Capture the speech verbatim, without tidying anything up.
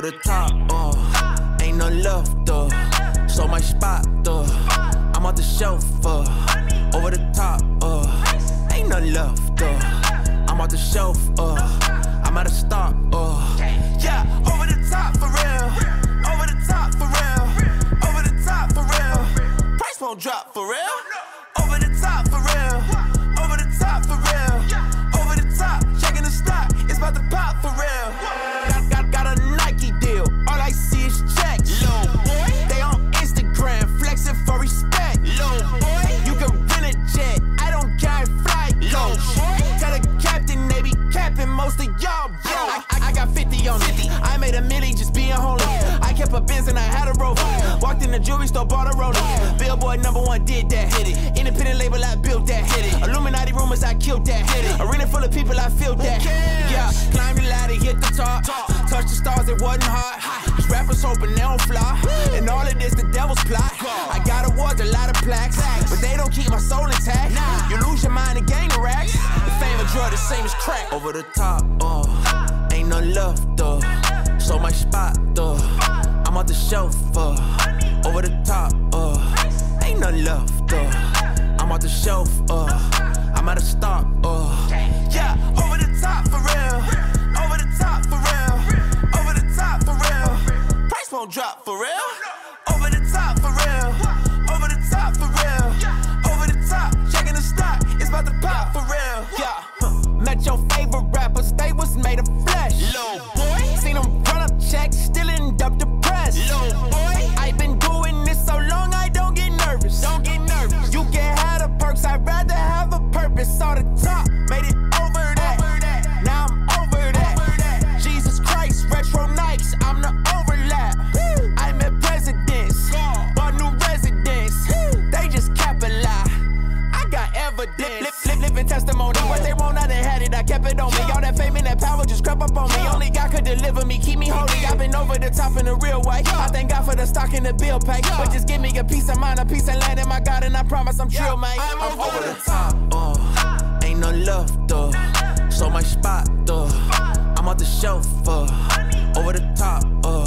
the top, uh, ain't no love, though. So my spot, though. I'm off the shelf, uh, over the top, uh, ain't no love, though. I'm off the shelf, uh, I'm out of stock, uh, yeah, over the top for real, over the top for real, over the top for real. Price won't drop for real, over the top for real, over the top for real, over the top, checking the stock, it's about to pop for real. Got, got, got a Nike deal, all I see is checks. Little boy, they on Instagram, flexing for respect. Little boy, you can rent a jet, I don't carry flight coach. Tell the captain they be capping most of y'all, bro. I, I, I got fifty on me, I made a milli just being holy. I kept a Benz and I had a rover. Walked in the jewelry store, bought a roller. Billboard number one did that. Hit it. Independent label, I built that. Hit it. Illuminati rumors, I killed that. Hit it. Arena full of people, I feel that. Yeah, climb the ladder, hit the top. Touch the stars, it wasn't hot. These rappers hoping they don't fly. And all of this, the devil's plot. I got awards, a lot of plaques, but they don't keep my soul intact. You lose your mind and gain the racks. The fame of drug, the same as crack. Over the top, uh, ain't no love, though. So my spot, though. I'm off the shelf, uh, over the top, uh, ain't no love, though. I'm off the shelf, uh, I'm out of stock, uh, yeah, over the top for real, over the top for real, over the top for real. Price won't drop for real, over the top for real, over the top for real, over the top, checking the stock, it's about to pop for real, yeah. Met your favorite rappers, they was made of flesh. Little boy, seen them run up checks, still end up depressed. Little boy, I been doing this so long, I don't get nervous. Don't get nervous. You can have the perks, I'd rather have a purpose. All the top, made it over that. Over that. Now I'm over that. over that. Jesus Christ, retro Nikes, I'm the overlap. Woo. I met presidents, bought new residence. Woo. They just cap a lie. I got evidence. Lip, lip, living testimony. What they want, I done had it. I kept it on me. All that fame and that power just crept up on me. Only God could deliver me, keep me holy. I've been over the top in a real way. I thank God for the stock and the bill pay. But just give me a piece of mind, a piece of land in my God, and I promise I'm true, man. I'm over the top, uh, ain't no love, though. So my spot, though. I'm off the shelf, uh, over the top, uh.